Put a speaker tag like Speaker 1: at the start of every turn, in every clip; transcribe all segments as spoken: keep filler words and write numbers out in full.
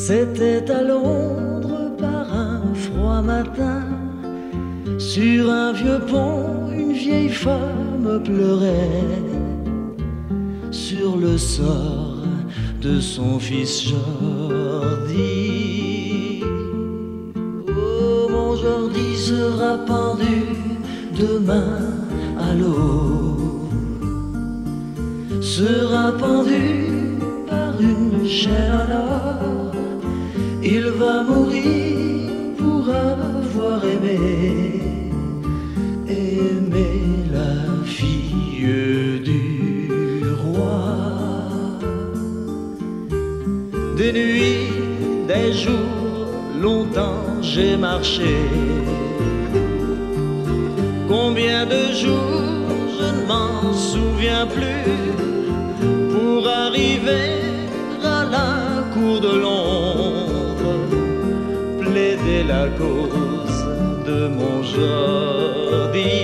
Speaker 1: C'était à Londres par un froid matin. Sur un vieux pont, une vieille femme pleurait sur le sort de son fils Jordi. Oh, mon Jordi sera pendu demain à l'eau, sera pendu par une chaîne à or. Il va mourir pour avoir aimé, aimé la fille du roi. Des nuits, des jours, longtemps j'ai marché. Combien de jours, je ne m'en souviens plus, pour arriver à la cour de Londres, plaider la cause de mon Jordi.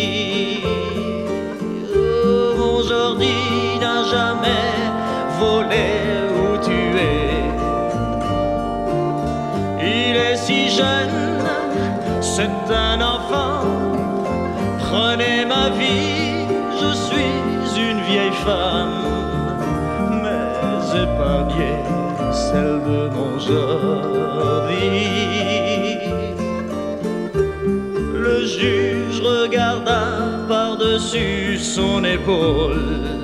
Speaker 1: Oh, mon Jordi n'a jamais volé ou tué. Il est si jeune, c'est un enfant. Prenez ma vie, je suis une vieille femme, mais épargnez celle de mon Jordi. Le juge regarda par-dessus son épaule.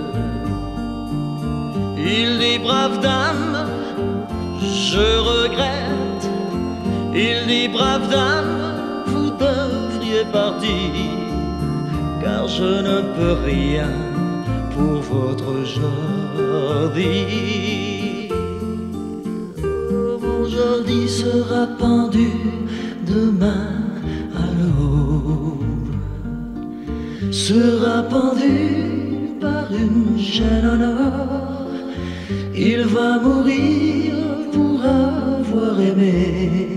Speaker 1: Il dit: brave dame, je regrette. Il dit: brave dame, vous devriez partir, car je ne peux rien pour votre Jordi. Oh, mon Jordi sera pendu demain à l'aube, sera pendu par une chaîne en or. Il va mourir pour avoir aimé,